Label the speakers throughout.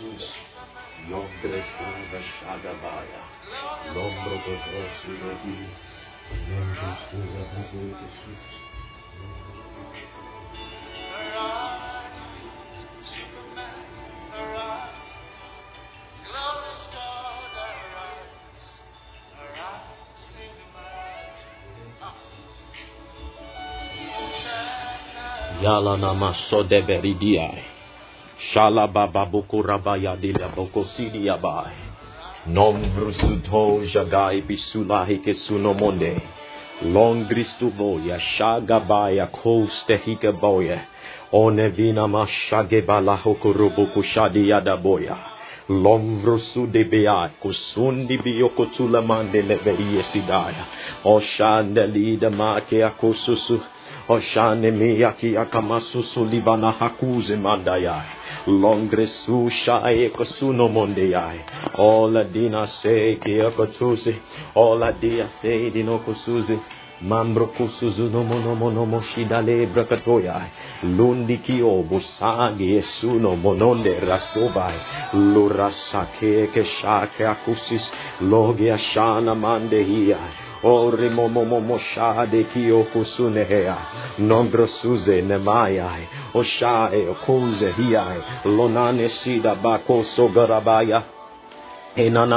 Speaker 1: Lombre suva shagabaya. Lombro dobro suvabi. Lombro suva habu Jesus. Yala namaso de beridiai. Shala baba buku rabaya dila boko sidi yabai. Nom vrusuto jagai bisulahi kesunomonde. Long gristuboya shagabaya koste hikaboya. Onevina mashage balahokurubuku shadi yadaboya. Lomvrusu de beat kusundi biyokotula mande leverie sidaya. Oshande lida make akususu. Oshane miyaki akamasusu libana hakuze mandayai. Longresu shae kosuno mondeyai. Ola dina se kiakotuzi. Ola dia se dinokosuzi. Mambro kusuzu no mono shidale brakatoyai. Lundi kio busagi esuno mononde rastobai. Lurasake keshake akusis. Logia shana mandehia. Ore momo shade kio kusunehea. Nombro suze nemayai. Oshae okuze hiai. Lonane sida bako sogarabaya. We have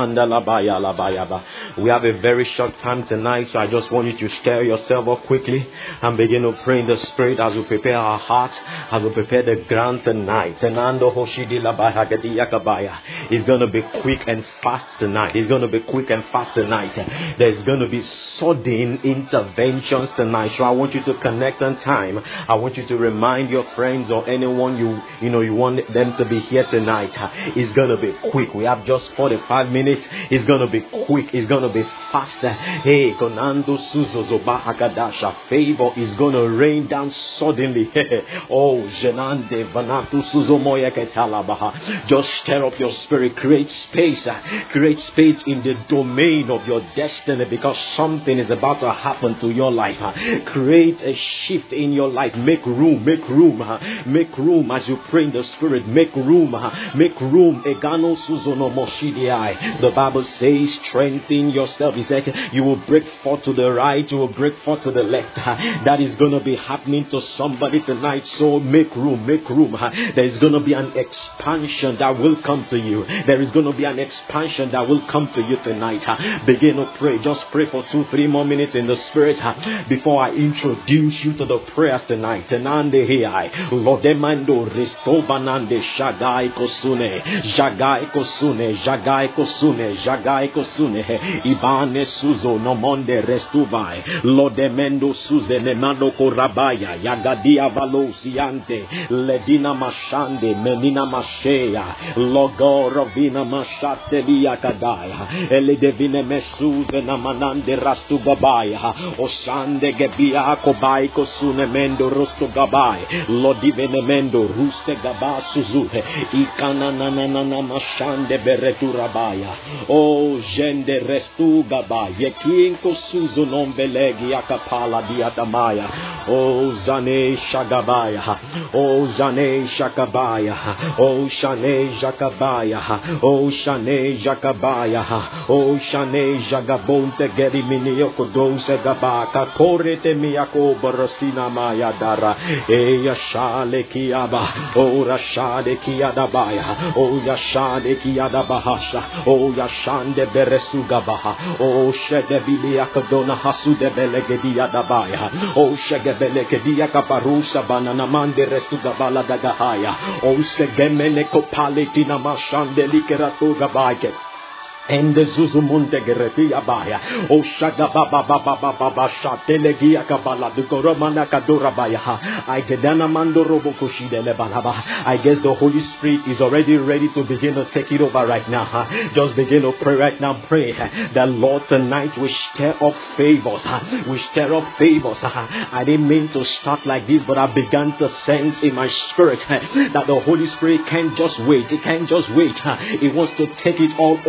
Speaker 1: a very short time tonight, so I just want you to stir yourself up quickly and begin to pray in the Spirit as we prepare our heart, as we prepare the ground tonight. It's going to be quick and fast tonight. It's going to be quick and fast tonight. There's going to be sudden interventions tonight. So I want you to connect on time. I want you to remind your friends or anyone you want them to be here tonight. It's going to be quick. We have just 45 minutes. It's going to be quick. It's going to be faster. Hey, Konando Suzozoba Akadasha. Favor is going to rain down suddenly. Oh, Jenande Vanatu Suzomoya Ketalabaha. Just stir up your spirit. Create space. Create space in the domain of your destiny, because something is about to happen to your life. Create a shift in your life. Make room. Make room. Make room as you pray in the Spirit. Make room. Make room. Egano Suzono. The Bible says, strengthen yourself. He said, you will break forth to the right, you will break forth to the left. That is going to be happening to somebody tonight. So make room, make room. There is going to be an expansion that will come to you. There is going to be an expansion that will come to you tonight. Begin to pray. Just pray for 2-3 more minutes in the Spirit before I introduce you to the prayers tonight. Tenande hiai, lodemando restobanande shagai kosune, jagai kosune. Jagai kosune, Ibane suzo no monde restuvai, Lodemendo suze nemando korabaya, Yagadia valosiante, Ledina mashande, Menina mashea, Logo rovina mashate liakadaya, Eledevine mesuze namanande rastugabaya, Osande gebia kobai kosune mendo rostugabai, Lodivenemendo ruste gaba suzuhe, Ikana nanana mashande Returabaya, oh Jende Restu Gaba, Yekinko Suzu Nombelegi Akapala Diadamaya, oh Zane Shagabaya, oh Zane Shakabaya, oh Shane Jakabaya, oh Shane Jakabaya, oh Shane Jagabonte Gerimini Okodose Gabaka, Korete Miyako Borosina Maya Dara, Yashale Kiaba, oh Rashade Kiadabaya, oh Yashade Kiadabaya. Oh Yashande Beresugabaha, oh Shedebilia Kadona Hasude Belegedia Dabaya, oh Shegebelegedia Kaparusa Banana Mande Restugabala Dagahaya, oh Segemene Kopaletina Mashande Likeratugabaike. And the Zuzumunte Geretia Baya, O Shagababa Shatelegia Kabala, the Goromana Kadura Baya, I Gedana Mando Robokushi de Lebalaba. I guess the Holy Spirit is already ready to begin to take it over right now. Just begin to pray right now. Pray that Lord tonight we stir up favors. We stir up favors. I didn't mean to start like this, but I began to sense in my spirit that the Holy Spirit can't just wait. It can't just wait. It wants to take it all over.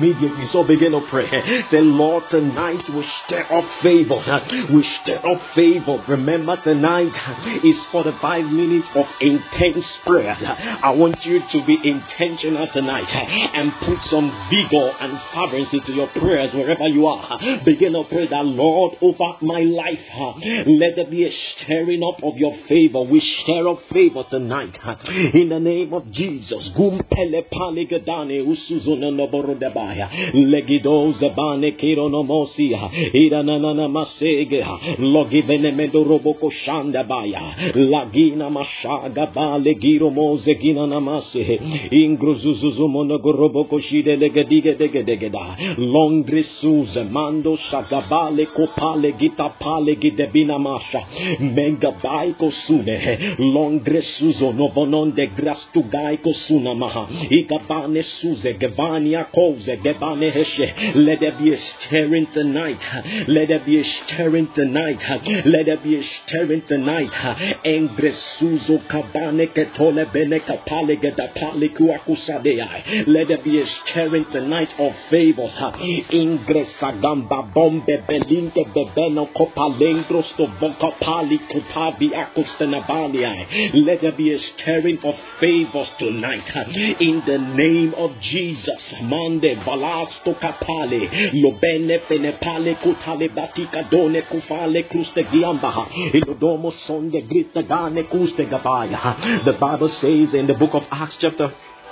Speaker 1: immediately. So begin to pray. Say, Lord, tonight we stir up favor. We stir up favor. Remember, tonight is 45 minutes of intense prayer. I want you to be intentional tonight and put some vigor and fervency to your prayers wherever you are. Begin to pray that, Lord, over my life, let there be a stirring up of your favor. We stir up favor tonight in the name of Jesus. Gumpele paligadane usuzona noborodabaya legido zabane kironomosia iranana masege logivene medoroboko shandabaya lagina mashaga bale giro mozegina namase ingruzuzuzumono goroboko shide legadige degedegeda longresuze mando shagabale kopale gitapale gidebina masha megabaiko sune longresuzo novonon de grastugai kosuna maha ikabane suze gevania koze gevane heshe. Let there be a stirring tonight. Let there be a stirring tonight. Let there be a stirring tonight. Engresuzo kabane ketole bene kapale gedapale kuakusadea. Let there be a stirring tonight of favors. Ingresagamba bombe belinte bebeno kopalengros to vocapali kutabi akustenabania. Let there be a stirring of favors tonight in the name of Jesus. Mande valax to kapale lobene penepale kutale batika done kufale kluste giambaha ilodomo sonde grita dane kuste gabaya. The Bible says in the book of Acts chapter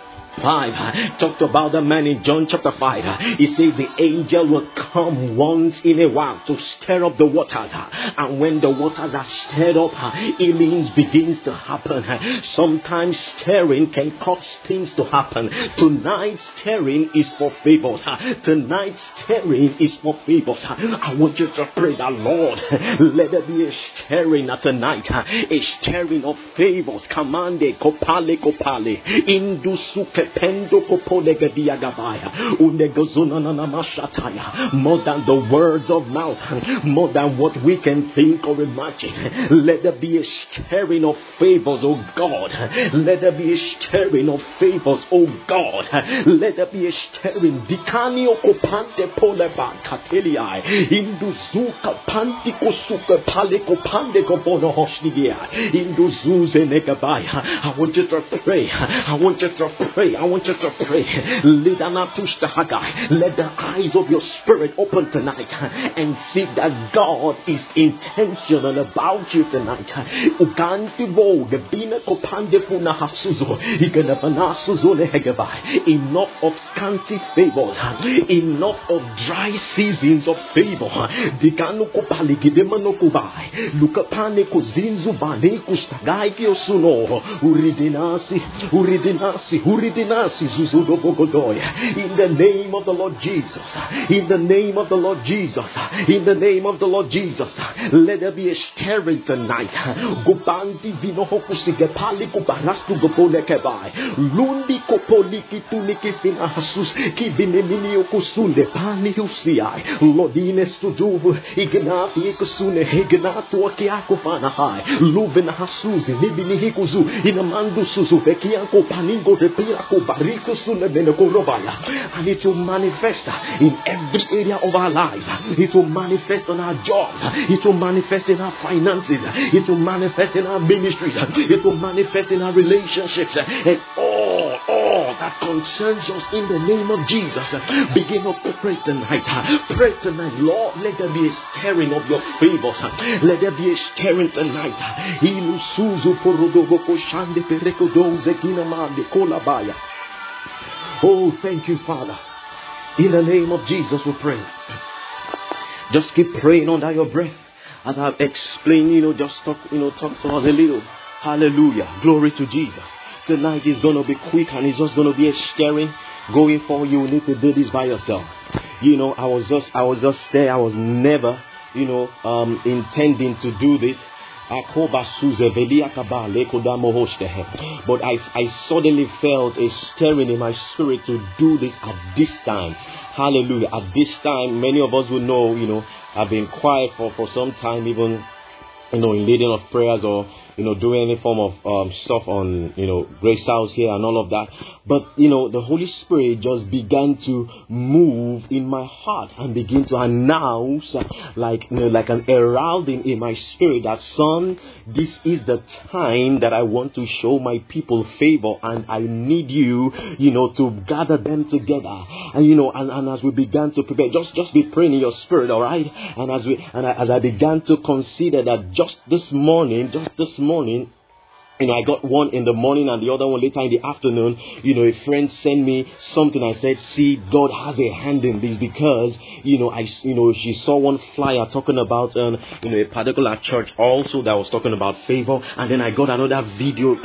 Speaker 1: 5, talked about the man in John chapter 5. He says the angel will come once in a while to stir up the waters, and when the waters are stirred up, healings begins to happen. Sometimes stirring can cause things to happen. Tonight's stirring is for favors. Tonight's stirring is for favors. I want you to pray that, Lord, let there be a stirring tonight, a stirring of favors. Kamande kopale kopale indusuke pendo kopole gadiagabaya unegozuna namashataya. More than the words of mouth, more than what we can think or imagine, let there be a stirring of favors, oh God. Let there be a stirring of favors, oh God. Let there be a stirring. Dikanio kopante poleba katelia induzuka panti kosuka pale kopande kobono hoshnigia induzuze negabaya. I want you to pray. I want you to pray. I want you to pray. Let the eyes of your spirit open tonight and see that God is intentional about you tonight. Enough of scanty favors, enough of dry seasons of favor. In the name of the Lord Jesus, in the name of the Lord Jesus, in the name of the Lord Jesus, let there be a stirring tonight. Gopandi vino hokusige pali kuparastu gopole kebai lundi kopoliki tuniki fina hasus kivine mini okusunde pani usiai lodine studuvu ignafi ikusune ignatu akiako fana hai luvena hasuzi nibini hikuzu inamandu suzu vekianko paningo repira ko bariko sune beneko robaya. And it will manifest in every area of our lives. It will manifest on our jobs. It will manifest in our finances. It will manifest in our ministries. It will manifest in our relationships. And all that concerns us in the name of Jesus. Begin to pray tonight. Pray tonight. Lord, let there be a stirring of your favors. Let there be a stirring tonight. Oh, thank you, Father. In the name of Jesus, we pray. Just keep praying under your breath. As I've explained, just talk to us a little. Hallelujah. Glory to Jesus. Tonight is going to be quick and it's just going to be a stirring. Going forward, you need to do this by yourself. I was just there. I was never, intending to do this. But I suddenly felt a stirring in my spirit to do this at this time. Hallelujah. At this time, many of us will know, I've been quiet for some time, even, in leading of prayers or, doing any form of stuff on, Grace House here and all of that. But, the Holy Spirit just began to move in my heart and begin to announce like an heralding in my spirit that, son, this is the time that I want to show my people favor, and I need you, to gather them together. And as we began to prepare, just be praying in your spirit, all right? And as I began to consider that just this morning, I got one in the morning and the other one later in the afternoon. A friend sent me something. I said, see, God has a hand in this, because, she saw one flyer talking about, a particular church also that was talking about favor. And then I got another video,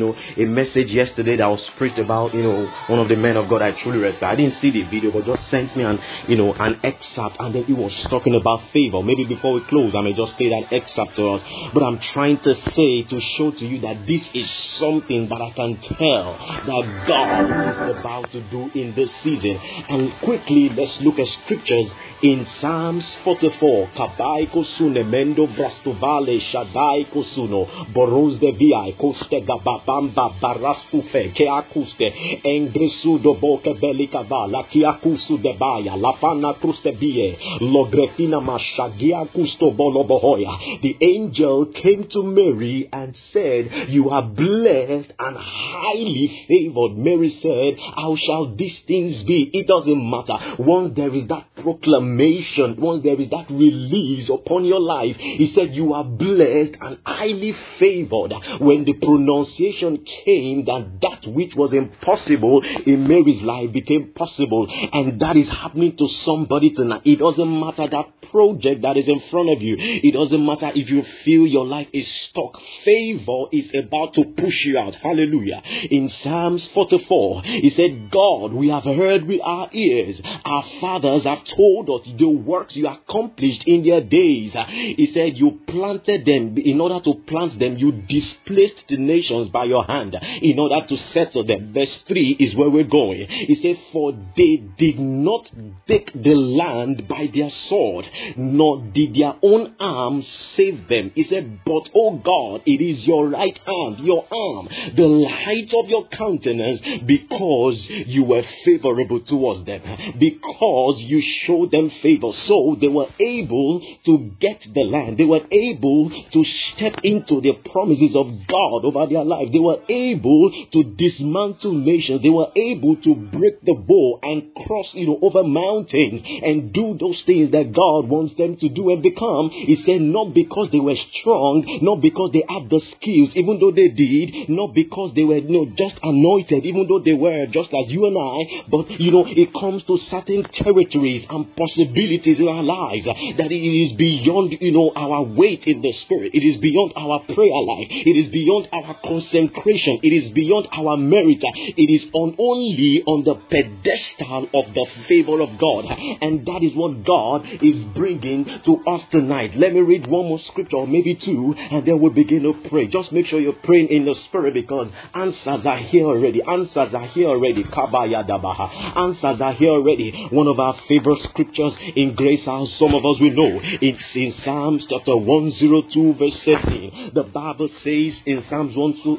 Speaker 1: a message yesterday that was preached about, one of the men of God I truly respect. I didn't see the video, but just sent me an excerpt, and then it was talking about favor. Maybe before we close, I may just play that excerpt to us. But I'm trying to show to you that this is something that I can tell that God is about to do in this season. And quickly, let's look at scriptures in Psalms 44. Kabai kosune mendo vrastovale shadai kosuno boros de vi koste gababamba barastufe keakuste engresudo boke belikavala kiakusu de baya lafana kruste bie logrefina mashagia kusto bolobohoya. The angel came to Mary and said, you are blessed and highly favored. Mary said, how shall these things be? It doesn't matter. Once there is that proclamation, once there is that release upon your life, he said, you are blessed and highly favored. When the pronunciation came that which was impossible in Mary's life became possible, and that is happening to somebody tonight. It doesn't matter that project that is in front of you. It doesn't matter if you feel your life is stuck. Favor is about to push you out. Hallelujah. In Psalms 44, he said, God, we have heard with our ears. Our fathers have told us the works you accomplished in their days. He said, you planted them. In order to plant them, you displaced the nations by your hand in order to settle them. Verse 3 is where we're going. He said, for they did not take the land by their sword, nor did their own arm save them. He said, but oh God, it is your right hand, your arm, the light of your countenance, because you were favorable towards them, because you showed them favor. So they were able to get the land. They were able to step into the promises of God over their life. They were able to dismantle nations. They were able to break the bow and cross, over mountains and do those things that God wants them to do and become. He said, not because they were strong, not because they had the skills, even though they did, not because they were just anointed, even though they were just as you and I, but it comes to certain territories and possibilities in our lives that it is beyond our weight in the spirit. It is beyond our prayer life. It is beyond our consecration. It is beyond our merit. It is only on the pedestal of the favor of God, and that is what God is bringing to us tonight. Let me read one more scripture, or maybe two, and then we'll begin to pray. Just make sure you're praying in the spirit, because answers are here already. Answers are here already. Kabayadabaha. Answers are here already. One of our favorite scriptures in Grace House, some of us will know. It's in Psalms chapter 102 verse 13. The Bible says in Psalms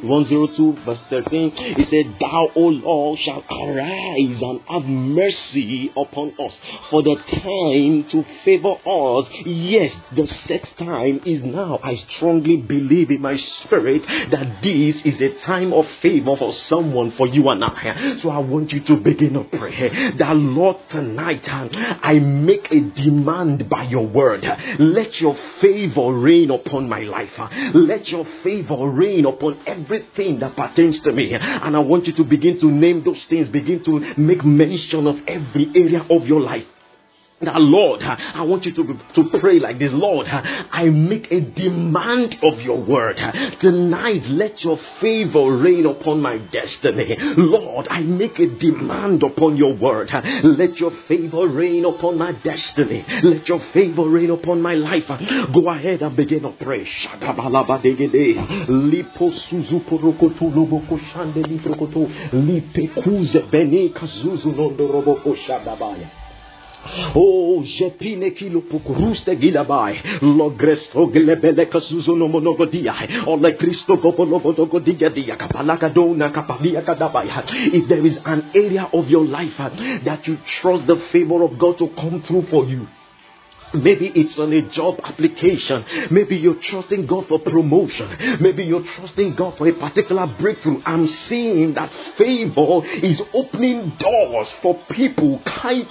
Speaker 1: 102 verse 13, it said, thou, O Lord, shalt arise and have mercy upon us, for the time to favor us. Yes, the set time is now. I strongly believe in my spirit that this is a time of favor for someone, for you and I. So I want you to begin to pray that, Lord, tonight I make a demand by your word. Let your favor reign upon my life. Let your favor reign upon everything that pertains to me. And I want you to begin to name those things. Begin to make mention of every area of your life. Now, Lord, I want you to pray like this. Lord, I make a demand of your word. Tonight, let your favor reign upon my destiny. Lord, I make a demand upon your word. Let your favor reign upon my destiny. Let your favor reign upon my life. Go ahead and begin to pray. Oh, Jepine kilo pukuruste gilabai. Logresto gelebele kasuzono monogodia. Ole Christo kopolobodogo digadia kapalaka dona kapalia kadabaya. If there is an area of your life that you trust the favor of God to come through for you, maybe it's on a job application. Maybe you're trusting God for promotion. Maybe you're trusting God for a particular breakthrough. I'm seeing that favor is opening doors for people. I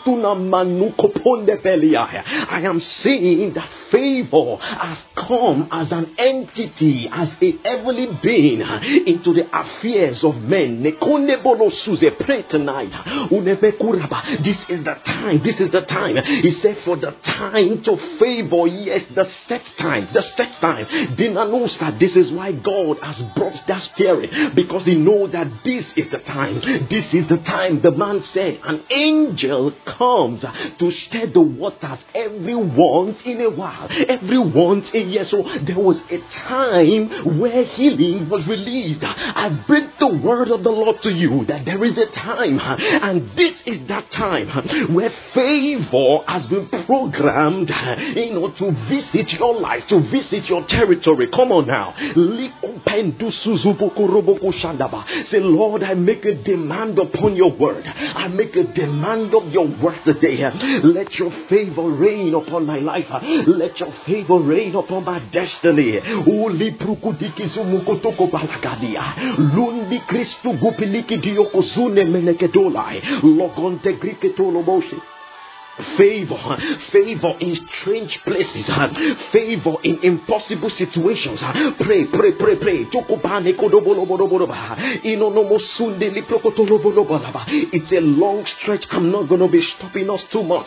Speaker 1: am seeing that favor has come as an entity, as a heavenly being into the affairs of men. Pray tonight. This is the time. This is the time. He said, for the time to favor, yes, the set time. Dinanuska, this is why God has brought that steering, because he knows that this is the time. This is the time. The man said, an angel comes to stir the waters every once in a while. Every once a year. So there was a time where healing was released. I bring the word of the Lord to you that there is a time, and this is that time where favor has been programmed, to visit your life, to visit your territory. Come on now. Say, Lord, I make a demand upon your word. I make a demand of your word today. Let your favor reign upon my life. Let your favor reign upon my destiny. Lundi Christu gupiliki diokozune menekedolai. Logonte griketoloboshi. Favor in strange places, favor in impossible situations. Pray. It's a long stretch. I'm not going to be stopping us too much.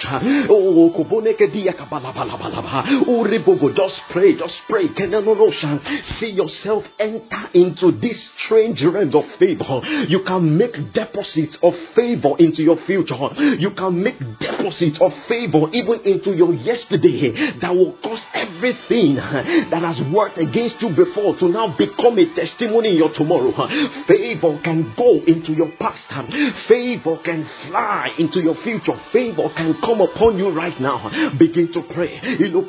Speaker 1: Just pray. See yourself enter into this strange realm of favor. You can make deposits of favor into your future. You can make deposits of favor even into your yesterday that will cause everything that has worked against you before to now become a testimony in your tomorrow. Favor can go into your past. Favor can fly into your future. Favor can come upon you right now. Begin to pray. They took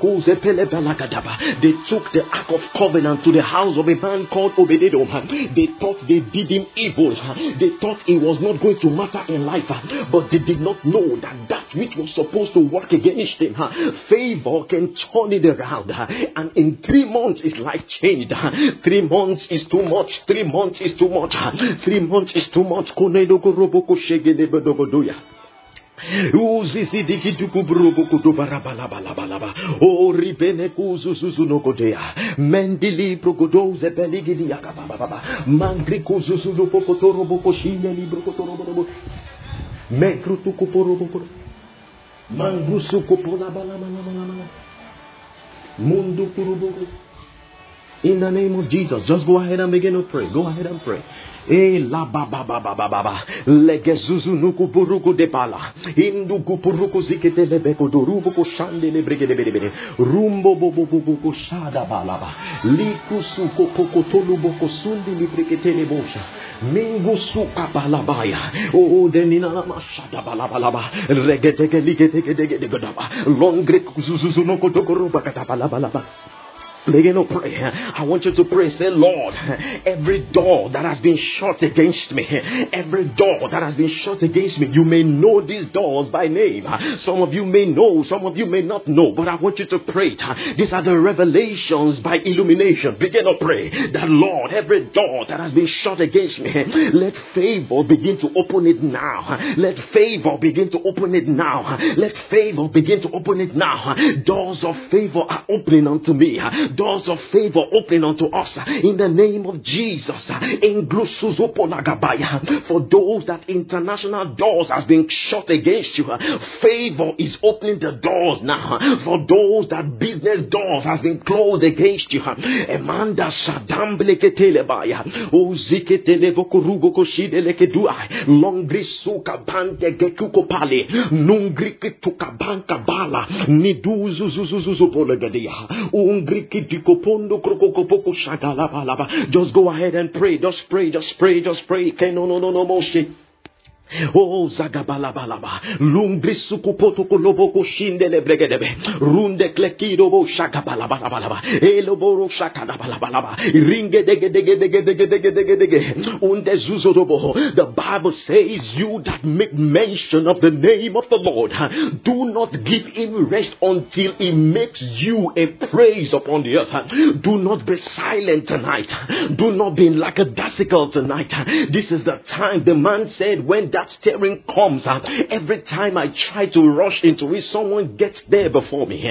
Speaker 1: the Ark of Covenant to the house of a man called Obed-Edom. They thought they did him evil. They thought it was not going to matter in life, but they did not know that which was supposed to work against him, favor can turn it around, and in 3 months his life changed. 3 months is too much. 3 months is too much. 3 months is too much. Oh, ribene kuzuzu no godea. Mendili progodoze beligidi yakababa. Mangri kuzuzu no pokotoro bokoshine libro kotoro. Mekrutu kuporo. Mangusu kupola bala. Mundu kurubu. In the name of Jesus, just go ahead and begin to pray. Go ahead and pray. La ba ba ba ba ba ba ba. Legezuzu nuku buruku de bala. Indu kupuruku zikete lebeko dorubu ko shande lebrege de bede. Rumbo bobo bobo shada balaba. Likusu kopoko tolubo ko sundi librekete lebosha. Mingusu kabalabaya. Oh, denina mashada balabalaba. Regedege ligedege godaba. Longre kuzuzu no kotokoruba katabalaba. Begin to pray. I want you to pray. Say, Lord, every door that has been shut against me, every door that has been shut against me, you may know these doors by name. Some of you may know, some of you may not know, but I want you to pray. These are the revelations by illumination. Begin to pray that, Lord, every door that has been shut against me, let favor begin to open it now. Let favor begin to open it now. Let favor begin to open it now. Doors of favor are opening unto me. Doors of favor open unto us in the name of Jesus. For those that international doors has been shut against you, favor is opening the doors now. For those that business doors has been closed against you, Amanda Shadam Bleketelebaya, Oziketelebokurubokoshidelekedua, Longrisuka Bante Gekukopale, Nungrikitukabanka Bala, Niduzuzuzuzupolegadia, Ungriki. Just go ahead and pray. Just pray. No. Oh Zagabalabalaba, Lumbrisukupoto Loboko Shindele Bregedebe, Runde Klekidobo Shakabalabalaba, Eloboro Shakabalabalaba, Ringe Dege, Unde Zuzodobo. The Bible says, you that make mention of the name of the Lord, do not give him rest until he makes you a praise upon the earth. Do not be silent tonight. Do not be lackadaisical tonight. This is the time. The man said, when that stirring comes, every time I try to rush into it, someone gets there before me.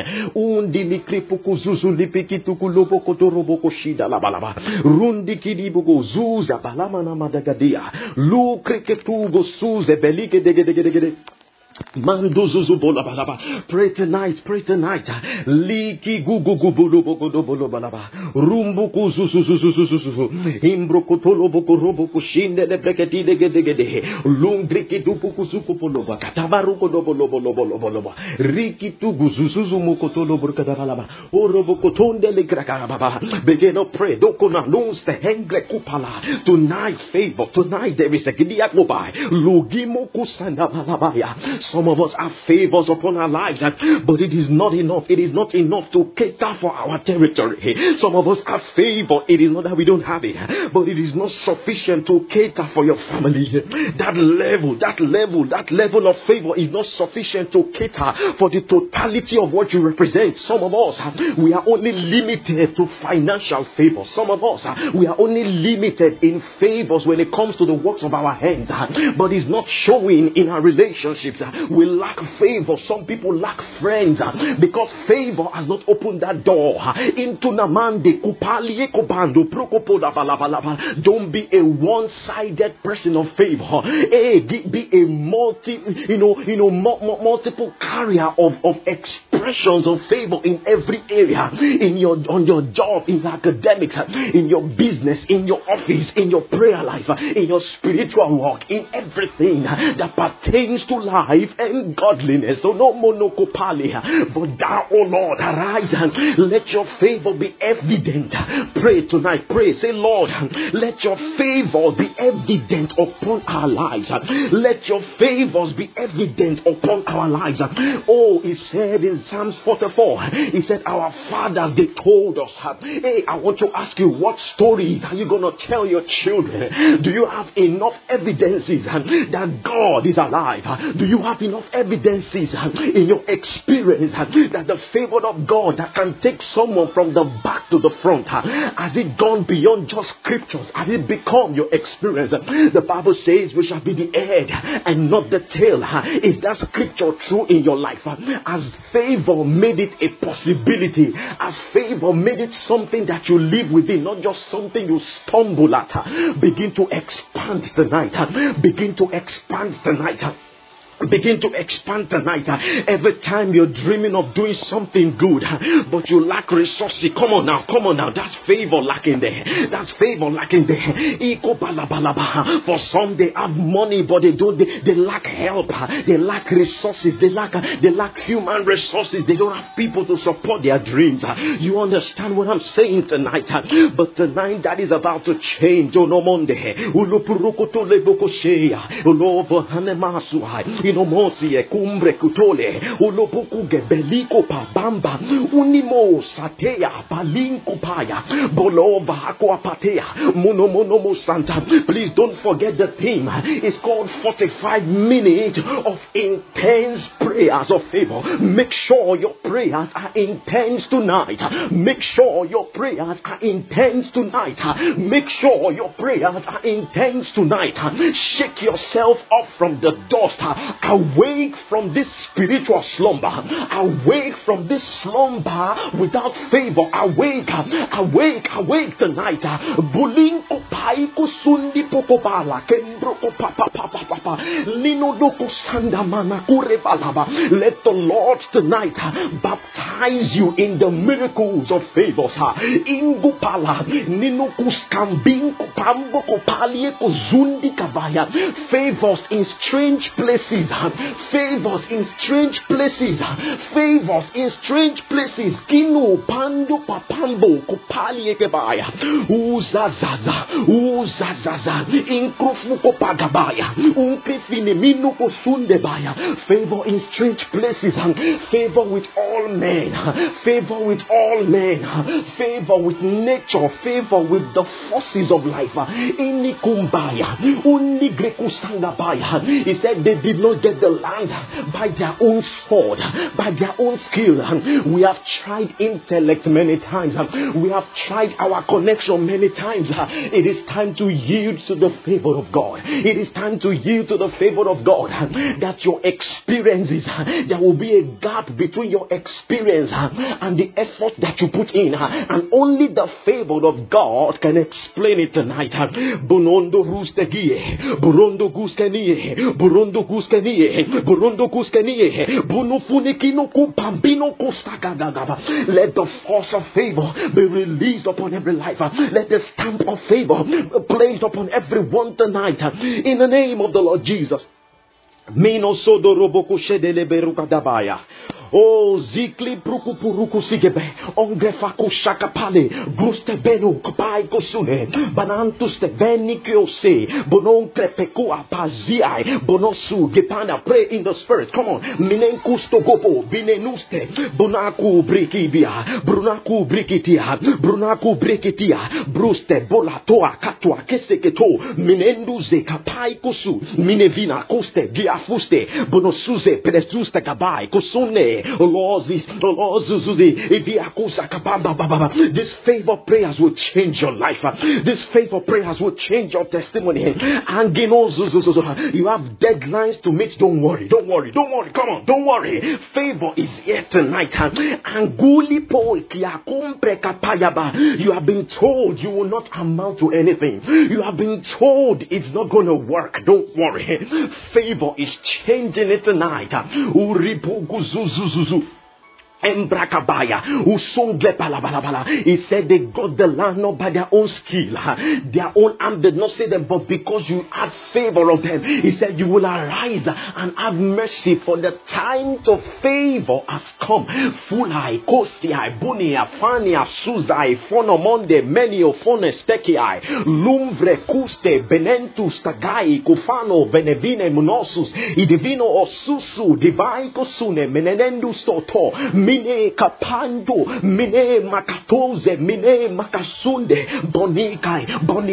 Speaker 1: Pray tonight, pray tonight. Liki gugu gubulu bogodo bolo balaba. Rumbuku susu. Imbrokotolo boko roboku shinde de breketi de. Lumbriki dupuku suku poloba. Katabaruko dobolo. Riki tugu susu mukotolo burkadabalaba. Orobokotonde le krakarababa. Begin to pray. Dokona lons the hengre kupala. Tonight favor. Tonight there is a gidiakobai. Lugimo kusanda balabaya. Some of us have favors upon our lives, but it is not enough. It is not enough to cater for our territory. Some of us have favor. It is not that we don't have it, but it is not sufficient to cater for your family. That level of favor is not sufficient to cater for the totality of what you represent. Some of us, we are only limited to financial favor. Some of us, we are only limited in favors when it comes to the works of our hands, but it's not showing in our relationships. We lack favor. Some people lack friends because favor has not opened that door into Namande Kupali Ekobando Prokopoda Balabalaba. Don't be a one-sided person of favor. Be a multiple carrier of expressions of favor in every area, on your job, in academics, in your business, in your office, in your prayer life, in your spiritual walk, in everything that pertains to life and godliness. So no monocopalia, but thou, O Lord, arise and let your favor be evident. Pray tonight. Pray. Say, Lord, let your favor be evident upon our lives. Let your favors be evident upon our lives. Oh, he said in Psalms 44, he said, our fathers, they told us. Hey, I want to ask you, what stories are you going to tell your children? Do you have enough evidences that God is alive? Do you have enough evidences in your experience that the favor of God that can take someone from the back to the front? Has it gone beyond just scriptures? Has it become your experience? The Bible says we shall be the head and not the tail. Is that scripture true in your life? Has favor made it a possibility? Has favor made it something that you live within, not just something you stumble at? Begin to expand tonight. Begin to expand tonight. Begin to expand tonight. Every time you're dreaming of doing something good, but you lack resources. Come on now. That's favor lacking there. That's favor lacking there. For some, they have money, but they lack help. They lack resources. They lack human resources. They don't have people to support their dreams. You understand what I'm saying tonight? But tonight, that is about to change. Inomosi cumbre cutole, ulopukuge beliko pa bamba, unimo satea, palinko paya, bolova aquapatea, monomonomo santa. Please don't forget the theme. It's called 45 minutes of intense prayers of favor. Make sure your prayers are intense tonight. Make sure your prayers are intense tonight. Make sure your prayers are intense tonight. Shake yourself off from the dust. Awake from this spiritual slumber. Awake from this slumber without favor. Awake tonight. Bulinko paiko sundi pokopala. Kembroko papa. Lino doko sanda mana kure balaba. Let the Lord tonight baptize you in the miracles of favors. Ingupala Ninukus Kambinko Pambo Kopalie Kozundi Kavaya. Favors in strange places. Favors in strange places. Favors in strange places. Kinu Pando Papambo Kopalie Kavaya. Uzazaza. Uzazaza. Inkrufuko Pagabaya. Unkifine Minuko Sundebaya. Favor in strange places. Favor with all men. Favor with all men. Favor with nature. Favor with the forces of life. Inikumbaya. Unigrekusanabaya. He said they did not get the land by their own sword, by their own skill. We have tried intellect many times. We have tried our connection many times. It is time to yield to the favor of God. It is time to yield to the favor of God. That your experiences, there will be a gap between your experience and the effort that you put in. And only the favor of God can explain it tonight. Burondo Rustegie, Burondo Guskanie, Burondo Guskanie, Burondo Guskanie, Bunufunikino Kupambino Kostakagaba. Let the force of favor be released upon every life. Let the stamp of favor be placed upon everyone tonight. In the name of the Lord Jesus. Mino sodo roboko shedele beruka dabaya. Oh, zikli prukupuruku sigebe, ongrefaku shakapale, guste benu, kapai kosune, banantus te veni kiose, bonon krepeku apaziai, bonosu, gepana, pray in the spirit. Come on, minenkusto gopo, binenuste, bonaku brikibia, brunaku brikitia, brunaku brikitia, bruste, bolatoa, katua, keseketo, minenduze, kapai kosu, minevina, koste, giafuste, bonosuze, pedestuste kabai, kosune. This favor prayers will change your life. This favor prayers will change your testimony. You have deadlines to meet. Don't worry. Come on, don't worry. Favor is here tonight. You have been told you will not amount to anything. You have been told it's not going to work. Don't worry. Favor is changing it tonight. Embrakabaya, Usongle Balabalabala. He said they got the land not by their own skill, their own arm did not say them, but because you had favor of them. He said you will arise and have mercy, for the time to favor has come. Fulai, Kosiai, Bunia, Fania, Suzai, Fonomonde, Menio, Fonestekiai, Lumvre, Kuste, Benentus, Tagai, Kufano, Venevine, Munosus, Idivino, Osusu, Divai, Kosune, Menenendu Soto, Mine kapando, mine makatoze, mine makasunde, bonikai,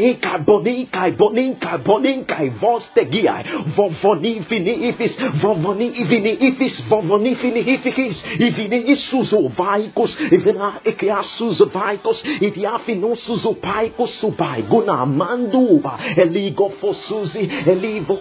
Speaker 1: vostegiai, vovoni fini ifis, vovoni fini ifis, ifini isuzo vaikos, ifina ekiasus vaikos, idiafino suzo paikos subai, guna manduba, eligo fosuzi, elivo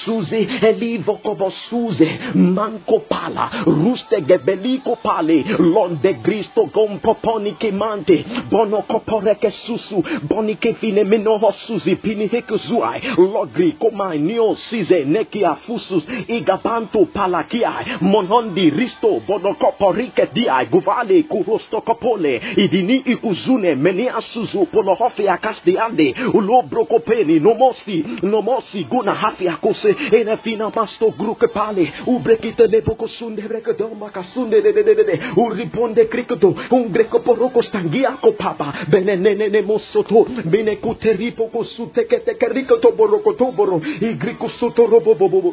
Speaker 1: kobosuzi, manko pala, ruste gebeliko pale, londe gristo gompoponi kemante, bono koporeke susu, bonike fine minoho suzi, piniheke zuai, logri komai nio size, nekia fusus, igabanto palakiai, monondi risto, bono koporike diai, guvale, kurosto kopole, idini ikuzune, menia suzu, polohofi akastiande, ulobro kopeni, nomosi, guna hafi akose, enefina masto gruke pale, ubrekite leboko sunde, rekedoma kasunde, Uriponde krikoto, greco poroko stangiako papa, benenene mosoto, benekuteripo kosuteke kerikoto boroko boro, igriko soto robobobo.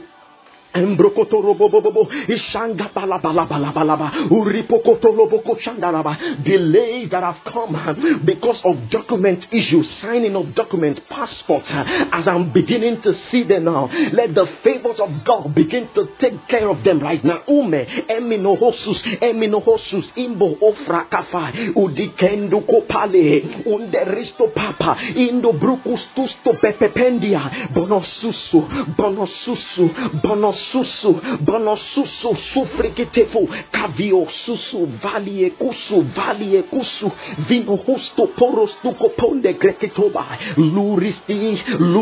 Speaker 1: Ishanga balaba, uripokotoloboko chandaraba. Delays that have come because of document issues, signing of documents, passports. As I'm beginning to see them now, let the favors of God begin to take care of them right now. Eminohosus, imbo ofra kafai, udikendo kopale, underisto papa, indo brukus tusto pepependia, bonosusu. susu, bono susu, sufrikitefu, kavio susu, valie kusu, vino husto poros tuko ponde greketoba, luristi,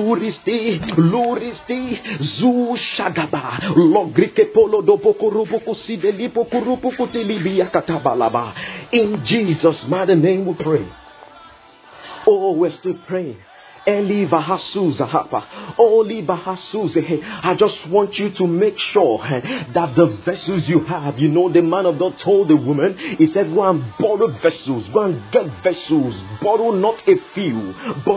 Speaker 1: zu shagaba, logrike polo do bokurubuku sidelipo kurubuku tilibia katabalaba. In Jesus' mighty name we pray. Oh, we're still praying. I just want you to make sure that the vessels you have, the man of God told the woman, he said, go and borrow vessels, go and get vessels, borrow not a few,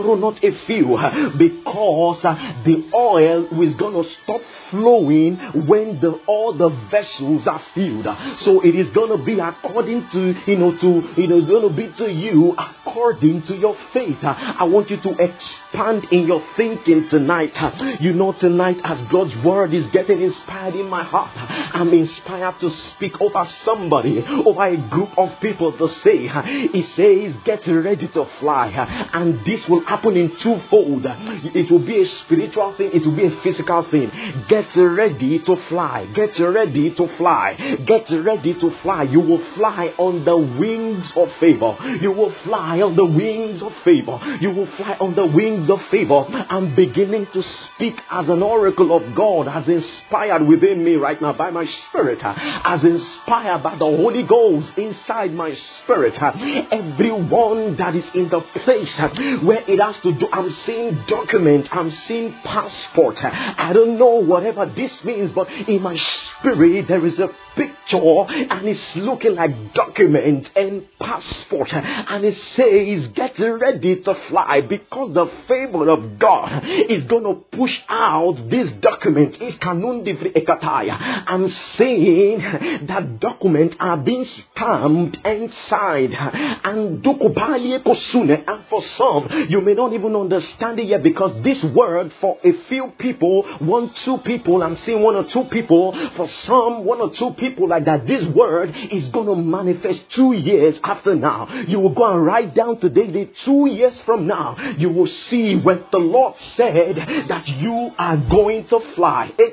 Speaker 1: because the oil is going to stop flowing when all the vessels are filled. So it is going to be according to, it's going to be to you according to your faith. I want you to expand in your thinking tonight. Tonight as God's word is getting inspired in my heart, I'm inspired to speak over somebody, over a group of people to say, he says, get ready to fly. And this will happen in twofold. It will be a spiritual thing, it will be a physical thing. Get ready to fly. Get ready to fly. Get ready to fly. You will fly on the wings of favor. You will fly on the wings of favor. You will fly on the wings of favor. I'm beginning to speak as an oracle of God, as inspired within me right now by my spirit, as inspired by the Holy Ghost inside my spirit. Everyone that is in the place where it has to do, I'm seeing document, I'm seeing passport. I don't know whatever this means, but in my spirit there is a picture and it's looking like document and passport, and it says get ready to fly, because the favor of God is going to push out this document. I'm saying that documents are being stamped and signed, and for some you may not even understand it yet, because this word for a few people, 1-2 people, I'm seeing 1 or 2 people, for some 1 or 2 people like that, this word is going to manifest 2 years after now. You will go and write down today, the 2 years from now, you will see when the Lord said that you are going to fly. The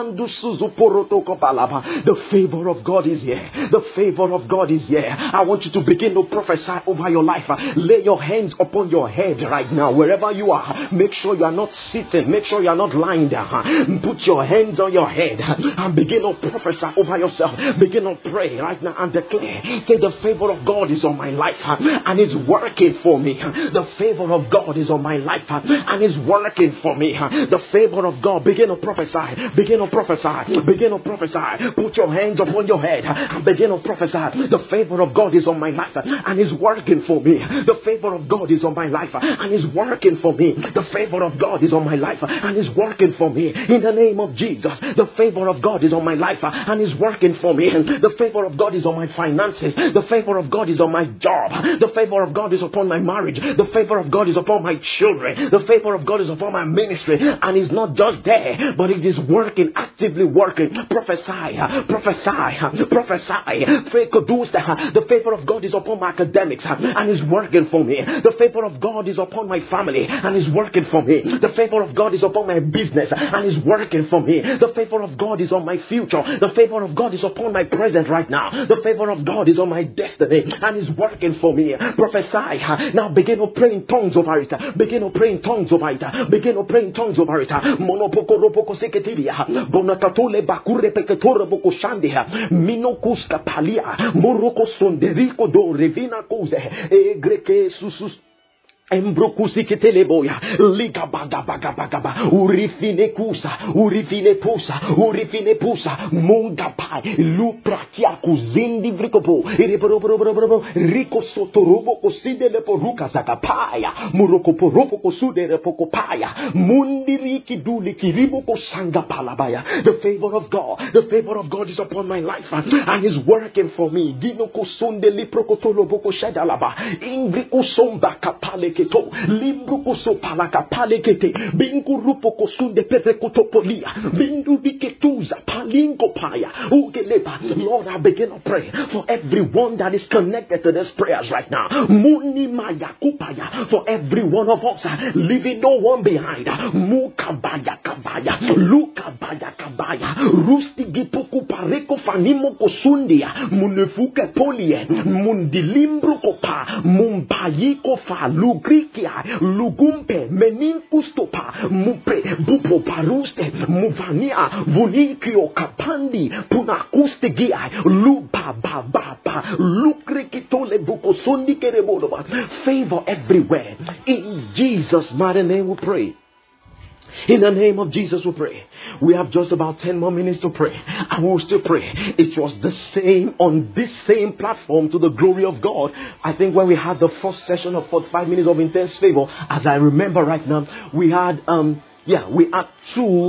Speaker 1: favor of God is here. The favor of God is here. I want you to begin to prophesy over your life. Lay your hands upon your head right now, wherever you are. Make sure you are not sitting. Make sure you are not lying down. Put your hands on your head and begin to prophesy over yourself. Begin to pray right now and declare. Say, the favor of God is on my life and it's working for me. The favor of God is on my life and it's working for me. The favor of God. Begin to prophesy. Begin to prophesy. Begin to prophesy. Put your hands upon your head and begin to prophesy. The favor of God is on my life and it's working for me. The favor of God is on my life and it's working for me. The favor of God is on my life and it's working for me. In the name of Jesus, the favor of God is on my life and it's working for me. The favor of God is on my finances. The favor of God is on my job. The favor of God is upon my marriage. The favor of God is upon my children. The favor of God is upon my ministry. And it's not just there, but it is working, actively working. Prophesy, prophesy, prophesy. The favor of God is upon my academics and is working for me. The favor of God is upon my family and is working for me. The favor of God is upon my business and is working for me. The favor of God is on my future. The favor of God is upon my present right now. The favor of God is on my destiny and is working for me. Prophesy. Now begin to pray in tongues over it. Begin to pray in tongues over it. Begin to pray in tongues over it. Monopoko ropoko seketiria. Bonakatole bakure peketora boko shandia. Minokuska palia. Moroko sonderiko do revina kose. Egreke susus. Embrokusi keteleboya liga baga urifine pusa munga pai lupratia kuzindi vrikopo riko sotorobo koside leporuka zakapaya murokopo ropo kosude repokopaya mundiriki duli kiribo kosanga palabaya. The favor of God is upon my life and is working for me. Gino kosonde liprokotolo boko shadalaba ingri usomba kapale leketo limbruko so palaka palekete bingu rupo kosunde perekotopolia bindu biketuza palinko paya ukelepa. Lord, I begin to pray for everyone that is connected to these prayers right now. Muni maya kupaya, for every one of us, leaving no one behind. Mukabaya kabaya, lukabaya kabaya, rusti gipuku pareko fanimo kosundia, munefuke polie, mundilimbru kopa, mumbayiko fa, lugrikia, lugumpe, meninkustopa, mupe, bupo paruste, muvania, vunikio kapandi, punakuste gia, luba baba, lukrikitole bukosundi kerebodoba. Favor everywhere. In Jesus' mighty name we pray. In the name of Jesus we pray. We have just about 10 more minutes to pray. I will still pray. It was the same on this same platform, to the glory of God. I think when we had the first session of 45 minutes of intense favor, as I remember right now, we had two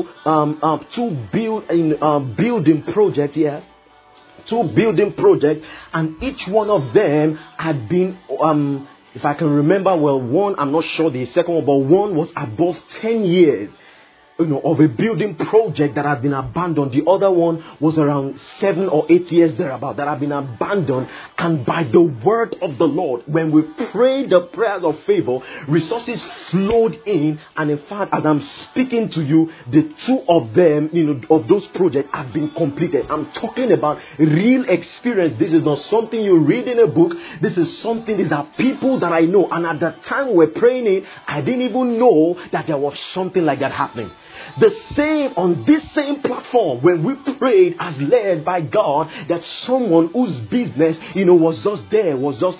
Speaker 1: building projects here. 2 building projects, and each one of them had been if I can remember well, one, I'm not sure the second one, but one was above 10 years, of a building project that had been abandoned. The other one was around 7 or 8 years thereabout that had been abandoned. And by the word of the Lord, when we prayed the prayers of favor, resources flowed in. And in fact, as I'm speaking to you, the 2 of them, of those projects have been completed. I'm talking about real experience. This is not something you read in a book. These are people that I know. And at the time we were praying it, I didn't even know that there was something like that happening. The same on this same platform, when we prayed as led by God, that someone whose business, was just there, was just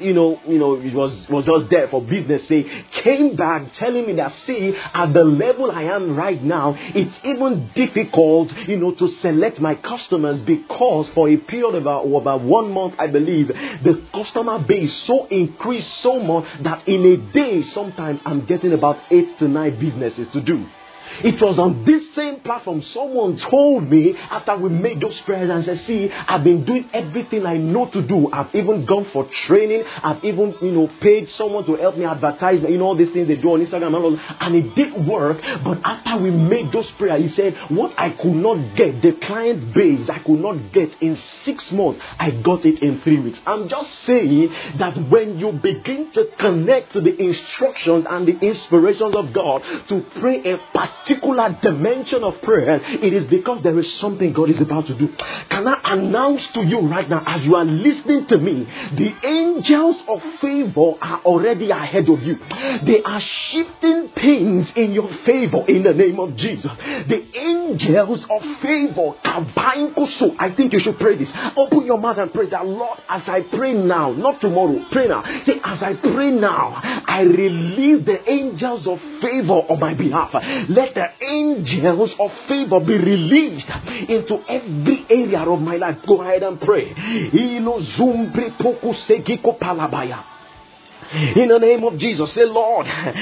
Speaker 1: there for business sake, came back telling me that, see, at the level I am right now, it's even difficult, to select my customers, because for a period of about 1 month, I believe, the customer base so increased so much that in a day, sometimes I'm getting about 8 to 9 businesses to do. It was on this same platform someone told me after we made those prayers and said, see, I've been doing everything I know to do. I've even gone for training. I've even, paid someone to help me advertise, all these things they do on Instagram and it did work. But after we made those prayers, he said, what I could not get, the client base I could not get in 6 months, I got it in 3 weeks. I'm just saying that when you begin to connect to the instructions and the inspirations of God to pray a particular dimension of prayer, it is because there is something God is about to do. Can I announce to you right now, as you are listening to me, the angels of favor are already ahead of you. They are shifting things in your favor in the name of Jesus. The angels of favor. I think you should pray this. Open your mouth and pray that, Lord, as I pray now, not tomorrow, pray now. Say, as I pray now, I release the angels of favor on my behalf. Let the angels of favor be released into every area of my life. Go ahead and pray. In the name of Jesus, say, Lord,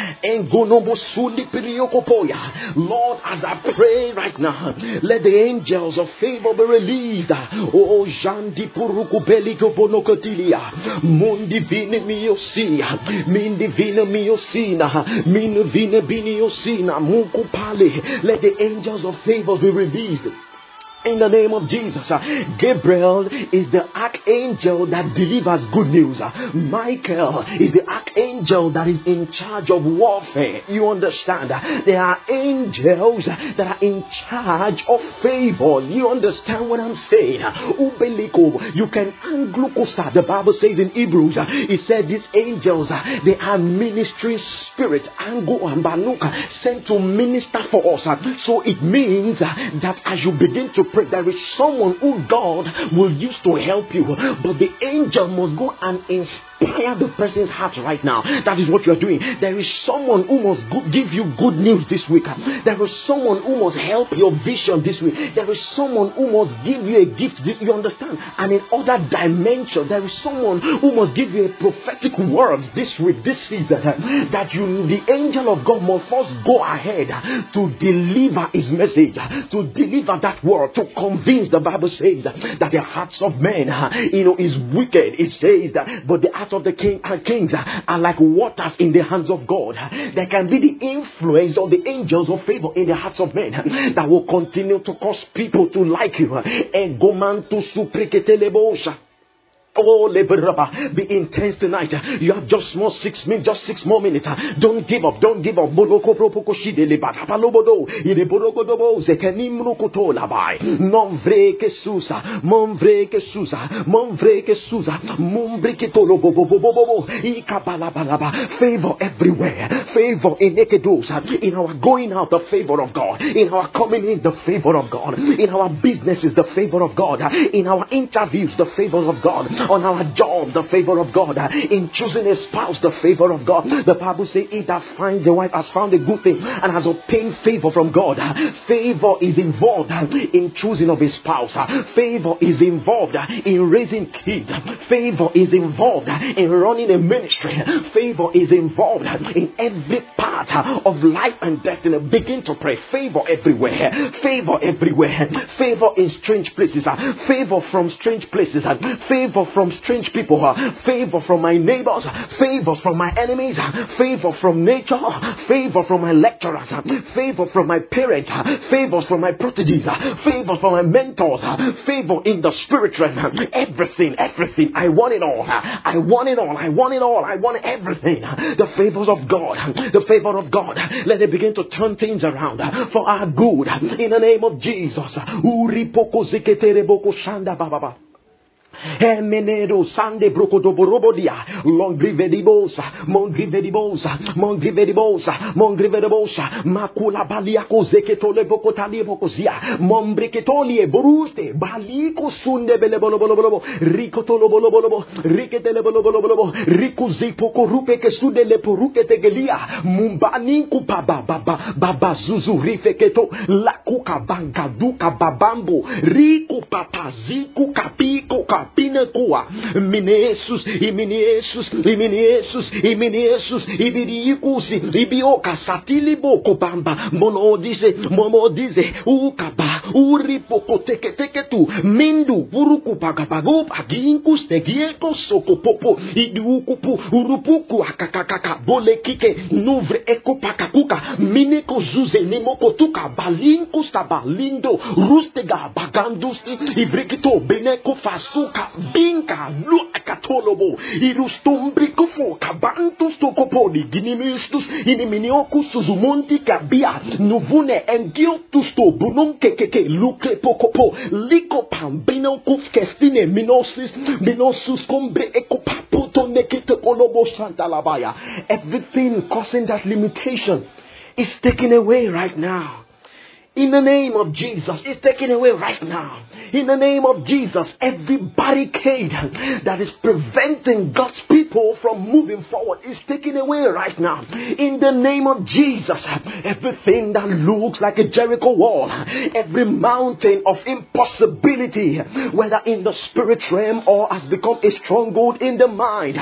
Speaker 1: Lord, as I pray right now, let the angels of favor be released. Oh, Jandi Purukubeliko Bonocotilia, Mundi Vini Miosina, Mindi Vina Miosina, Min Vina Biniosina, Mukupale. Let the angels of favor be released. In the name of Jesus, Gabriel is the archangel that delivers good news. Michael is the archangel that is in charge of warfare. You understand? There are angels that are in charge of favor. You understand what I'm saying? Ubeliko, you can anglukosta. The Bible says in Hebrews, it said these angels, they are ministering spirits, ango and banuka, sent to minister for us. So it means that as you begin to pray, there is someone who God will use to help you, but the angel must go and inspire the person's heart right now. That is what you are doing. There is someone who must give you good news this week. There is someone who must help your vision this week. There is someone who must give you a gift. You understand? And in other dimension, there is someone who must give you a prophetic words this week, this season. That the angel of God must first go ahead to deliver his message, to deliver that word, to convince. The Bible says that the hearts of men, is wicked. It says that, but the heart of of the king and kings are like waters in the hands of God. There can be the influence of the angels of favor in the hearts of men that will continue to cause people to like you. Oh, be intense tonight. You have just more 6 minutes, just 6 more minutes. Don't give up, don't give up. Favor everywhere, favor in Ekedos, in our going out, the favor of God, in our coming in, the favor of God, in our businesses, the favor of God, in our interviews, the favor of God, on our job, the favor of God, in choosing a spouse, the favor of God. The Bible says, he that finds a wife has found a good thing and has obtained favor from God. Favor is involved in choosing of a spouse. Favor is involved in raising kids. Favor is involved in running a ministry. Favor is involved in every part of life and destiny. Begin to pray. Favor everywhere. Favor everywhere. Favor in strange places. Favor from strange places. Favor from strange people, favor from my neighbors, favor from my enemies, favor from nature, favor from my lecturers, favor from my parents, favors from my proteges, favor from my mentors, favor in the spirit realm. Everything, I want it all. I want it all. I want it all. I want everything. The favors of God, the favor of God. Let it begin to turn things around for our good. In the name of Jesus. Hemenedo sande brocodoborobodia, longrivedibosa, mongrivedibosa, macula baliaco zeketole bocotali bocosia, mombricetolie boruste, balico sunde belebolo, ricotolo bolo, ricetele bolo, ricuzi poco rupe che sude le poruche tegelia, mumbanincu baba zuzu rifeketo, la cuca banca duca babambo, ricu papazicu capico Pinekua, Minesus, Ibirikus, Ibioka, Satilibo, Kobamba, Momodize, Ukaba, Uripoko, Teketu, Mindu, Urukupagabago, Aginkus, Tegieko, Sokopopo, Idukupu, Urupuku, Akakaka, Bolekike, Nuvre, Ekopakakuka, Mineko Zuze, Nemokotuka, Balinkus, Tabalindo, Rustega, Bagandusti, Ivrikito, Beneko Fasuka, Binka, Luakatolobo, Irustumbricofo, Cabantus Tocopoli, Ginimistus, Iniminiokus, Suzumonti, Cabia, Nuvune, Engiotusto, Bununke, Lucle Pocopo, Licopam, Binocuf, Cestine, Minosus, Combre, Ecopaputo, Nekete, Olobo, Santa Labaya. Everything causing that limitation is taken away right now. In the name of Jesus, it's taken away right now. In the name of Jesus, every barricade that is preventing God's people from moving forward is taken away right now. In the name of Jesus, everything that looks like a Jericho wall, every mountain of impossibility, whether in the spirit realm or has become a stronghold in the mind,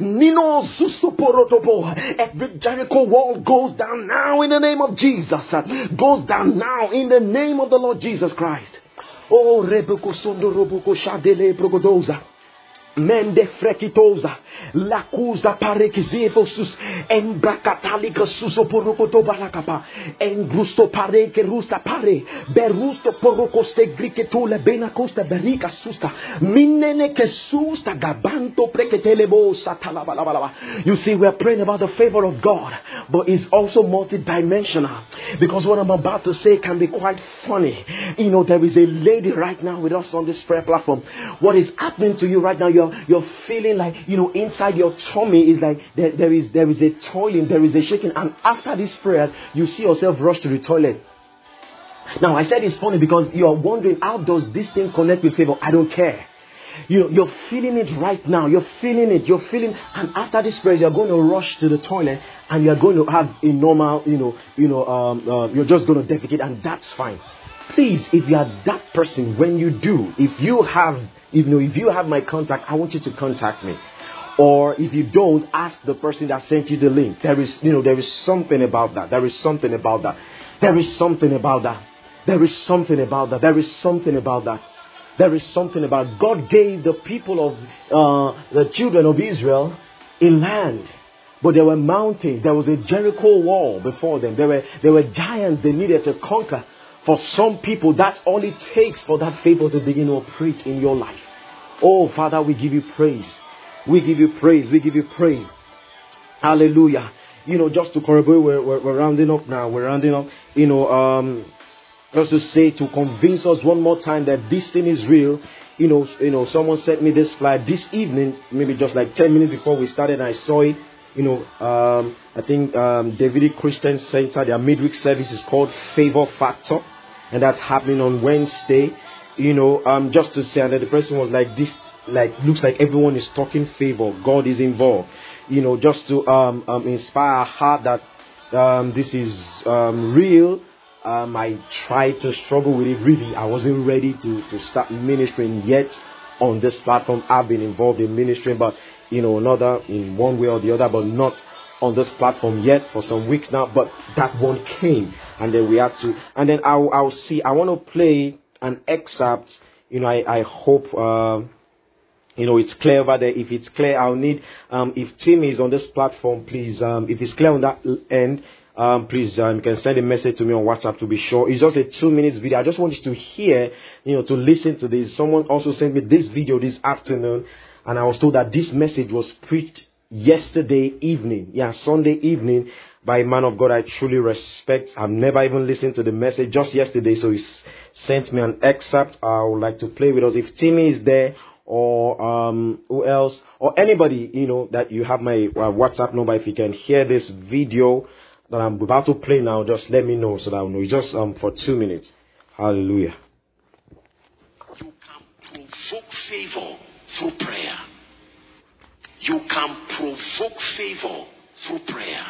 Speaker 1: every Jericho wall goes down now in the name of Jesus. Goes down now in the name of the Lord Jesus Christ. Oh, Rebeko Sondo Roboko Shadele Progodoza. Mende frekitosa, la cusa parekizevosus, en bracatalica susoporukoto balakapa, en grusto pare que rusta pare, berusto porocoste griketule benacosta berica susta, minene que susta gabanto preketelebo satalabalaba. You see, we are praying about the favor of God, but it's also multidimensional, because what I'm about to say can be quite funny. You know, there is a lady right now with us on this prayer platform. What is happening to you right now? You're feeling like, you know, inside your tummy is like there is a toiling, there is a shaking, and after these prayers you see yourself rush to the toilet. Now, I said it's funny because you are wondering, how does this thing connect with favor? I don't care. You're feeling it right now. You're feeling, and after this prayer you're going to rush to the toilet and you're going to have a normal, you're just going to defecate, and that's fine. Please, if you are that person, when you do, if you have my contact, I want you to contact me. Or if you don't, ask the person that sent you the link. There is something about that. There is something about that. God gave the people of the children of Israel a land, but there were mountains. There was a Jericho wall before them. There were giants they needed to conquer. For some people, that's all it takes for that favor to begin to operate in your life. Oh, Father, we give you praise. We give you praise. We give you praise. Hallelujah. Just to corroborate, we're rounding up now. We're rounding up. Just to say, to convince us one more time that this thing is real. Someone sent me this slide this evening, maybe just like 10 minutes before we started. I saw it. I think Davidic Christian Center, their midweek service is called Favor Factor, and that's happening on Wednesday. Just to say, and the person was like, this, looks like everyone is talking favor. God is involved. Just to inspire our heart that this is real. I tried to struggle with it. Really, I wasn't ready to start ministering yet on this platform. I've been involved in ministry, but another in one way or the other, but not on this platform yet for some weeks now. But that one came, and then we had to. And then I'll see. I want to play an excerpt. I hope it's clear over there. If it's clear, I'll need if Tim is on this platform, please. If it's clear on that end. Please, you can send a message to me on WhatsApp to be sure. It's just a 2-minute video. I just want you to hear, to listen to this. Someone also sent me this video this afternoon, and I was told that this message was preached yesterday evening. Yeah, Sunday evening by a man of God I truly respect. I've never even listened to the message, just yesterday. So he sent me an excerpt. I would like to play with us. If Timmy is there, or who else, or anybody, that you have my WhatsApp number, if you can hear this video that I'm about to play now, just let me know so that I'll know. It's just for 2 minutes. Hallelujah.
Speaker 2: You can provoke favor through prayer. You can provoke favor through prayer.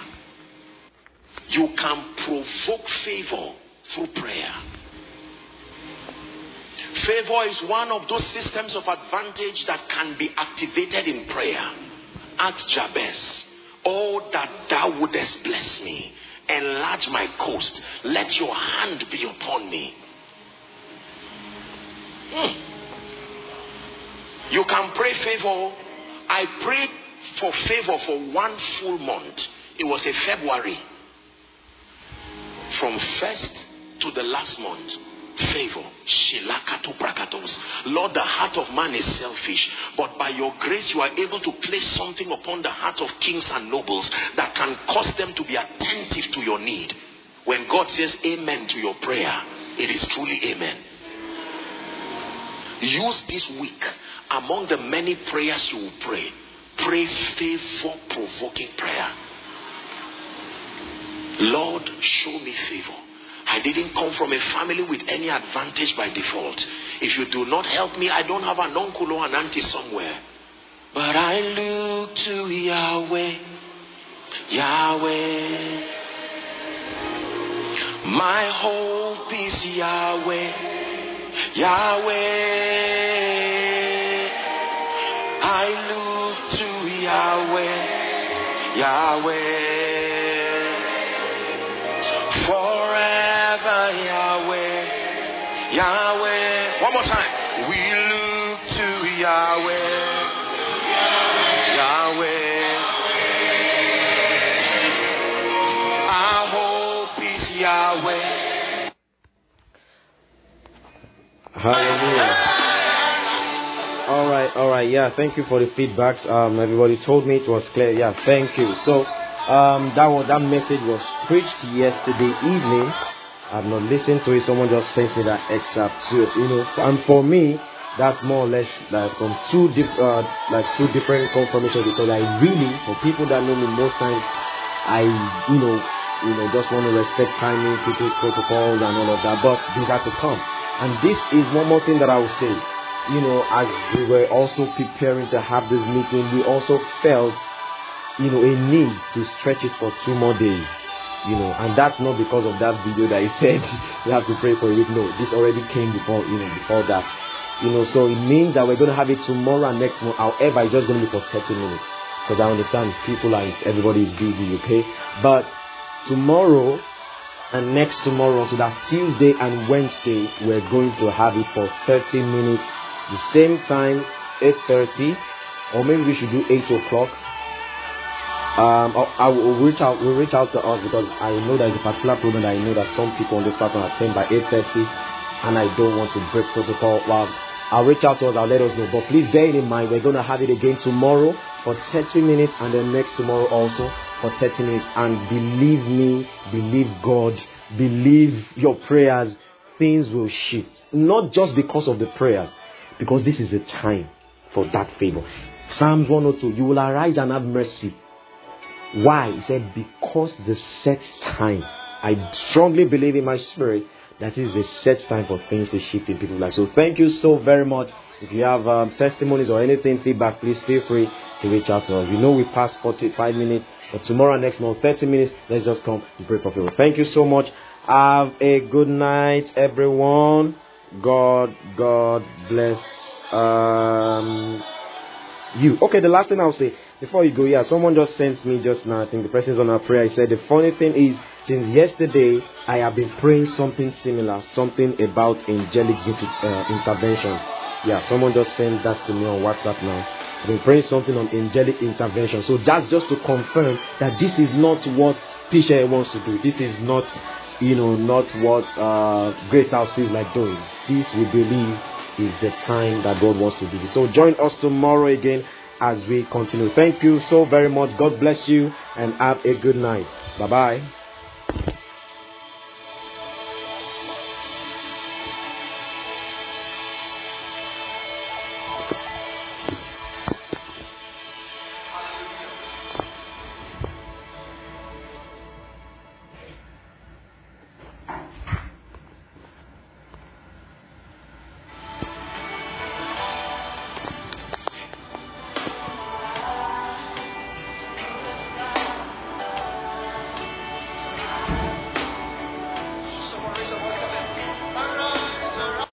Speaker 2: You can provoke favor through prayer. Favor is one of those systems of advantage that can be activated in prayer. Ask Jabez, "Oh, that thou wouldest bless me, enlarge my coast, let your hand be upon me." You can pray favor. I prayed for favor for 1 full month. It was a February. From first to the last month. Favor. Lord, the heart of man is selfish, but by your grace you are able to place something upon the heart of kings and nobles that can cause them to be attentive to your need. When God says amen to your prayer, it is truly amen. Use this week, among the many prayers you will pray favor provoking prayer. Lord, show me favor. I didn't come from a family with any advantage by default. If you do not help me, I don't have an uncle or an auntie somewhere. But I look to Yahweh, Yahweh. My hope is Yahweh, Yahweh. I look to Yahweh, Yahweh. Forever Yahweh, Yahweh. One more time. We look to Yahweh, Yahweh. Our hope is Yahweh.
Speaker 1: Hallelujah. All right. Yeah, thank you for the feedbacks. Everybody told me it was clear. Yeah, thank you. So that message was preached yesterday evening. I've not listened to it. Someone just sent me that excerpt too. And for me, that's more or less like from two different confirmations, because I really, for people that know me, most times I just want to respect timing, people's protocols and all of that. But these had to come. And this is one more thing that I will say. As we were also preparing to have this meeting, we also felt a need to stretch it for 2 more days, and that's not because of that video that he said you have to pray for a week. No, this already came before that, so it means that we're going to have it tomorrow and next month. However, it's just going to be for 30 minutes, because I understand everybody is busy, okay? But tomorrow and next tomorrow, so that's Tuesday and Wednesday, we're going to have it for 30 minutes, the same time, 8:30, or maybe we should do 8 o'clock. I will reach out. Will reach out to us because I know there is a particular program that I know that some people on this platform attend by 8:30, and I don't want to break protocol. Well, I'll reach out to us. I'll let us know. But please bear in mind, we're going to have it again tomorrow for 30 minutes, and then next tomorrow also for 30 minutes. And believe me, believe God, believe your prayers. Things will shift. Not just because of the prayers, because this is the time for that favor. Psalms 102, you will arise and have mercy. Why? He said, because the set time. I strongly believe in my spirit that is a set time for things to shift in people's lives. So thank you so very much. If you have testimonies or anything, feedback, please feel free to reach out to us. We know we passed 45 minutes, but tomorrow, next month, 30 minutes. Let's just come and pray for people. Thank you so much. Have a good night, everyone. God bless you. Okay, the last thing I'll say before you go, someone just sent me just now. I think the person's on our prayer. He said the funny thing is, since yesterday I have been praying something similar, something about angelic intervention. Someone just sent that to me on WhatsApp now. I've been praying something on angelic intervention. So that's just to confirm that this is not what PCA wants to do. This is not, not what Grace House feels like doing. This, we believe, is the time that God wants to do this. So join us tomorrow again as we continue. Thank you so very much. God bless you and have a good night. Bye-bye.